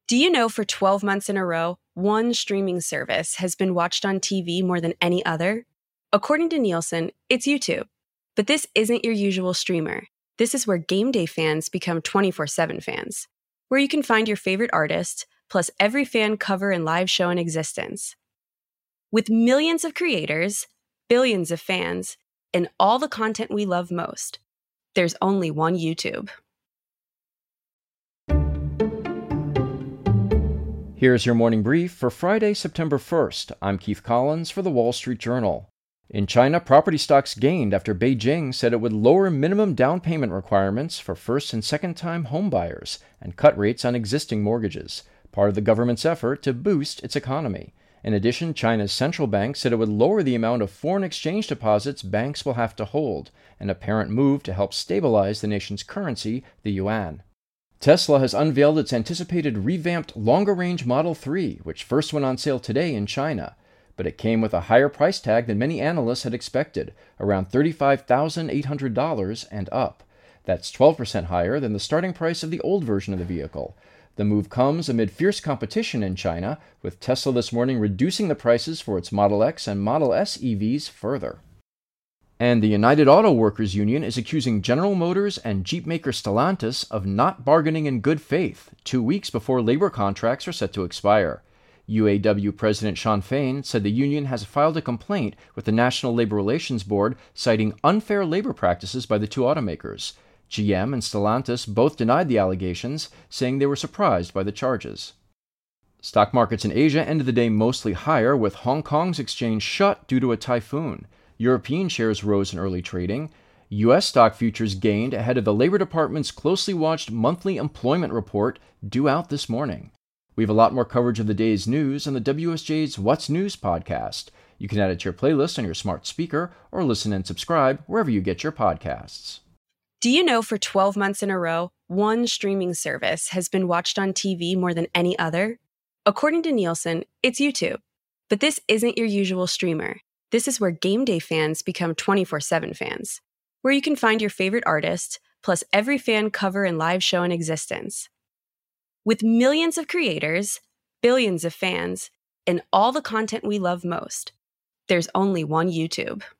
Do you know for 12 months in a row, one streaming service has been watched on TV more than any other? According to Nielsen, it's YouTube. But this isn't your usual streamer. This is where game day fans become 24/7 fans, where you can find your favorite artist, plus every fan cover and live show in existence. With millions of creators, billions of fans, and all the content we love most, there's only one YouTube. Here's your morning brief for Friday, September 1st. I'm Keith Collins for The Wall Street Journal. In China, property stocks gained after Beijing said it would lower minimum down payment requirements for first and second-time homebuyers and cut rates on existing mortgages, part of the government's effort to boost its economy. In addition, China's central bank said it would lower the amount of foreign exchange deposits banks will have to hold, an apparent move to help stabilize the nation's currency, the yuan. Tesla has unveiled its anticipated revamped longer-range Model 3, which first went on sale today in China. But it came with a higher price tag than many analysts had expected, around $35,800 and up. That's 12% higher than the starting price of the old version of the vehicle. The move comes amid fierce competition in China, with Tesla this morning reducing the prices for its Model X and Model S EVs further. And the United Auto Workers Union is accusing General Motors and Jeep maker Stellantis of not bargaining in good faith 2 weeks before labor contracts are set to expire. UAW President Shawn Fain said the union has filed a complaint with the National Labor Relations Board citing unfair labor practices by the two automakers. GM and Stellantis both denied the allegations, saying they were surprised by the charges. Stock markets in Asia ended the day mostly higher, with Hong Kong's exchange shut due to a typhoon. European shares rose in early trading. U.S. stock futures gained ahead of the Labor Department's closely watched monthly employment report due out this morning. We have a lot more coverage of the day's news on the WSJ's What's News podcast. You can add it to your playlist on your smart speaker or listen and subscribe wherever you get your podcasts. Do you know for 12 months in a row, one streaming service has been watched on TV more than any other? According to Nielsen, it's YouTube. But this isn't your usual streamer. This is where game day fans become 24/7 fans, where you can find your favorite artist, plus every fan cover and live show in existence. With millions of creators, billions of fans, and all the content we love most, there's only one YouTube.